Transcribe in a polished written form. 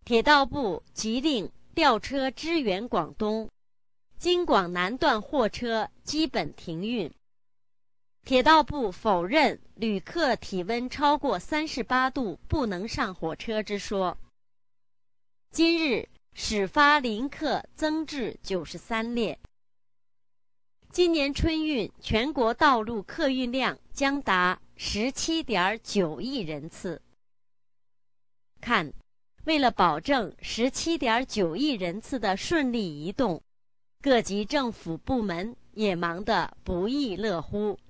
铁道部急令调车支援广东，京广南段货车基本停运。铁道部否认旅客体温超过38度不能上火车之说。今日始发临客增至93列。今年春运全国道路客运量将达17.9亿人次。看，为了保证17.9亿人次的顺利移动，各级政府部门也忙得不亦乐乎。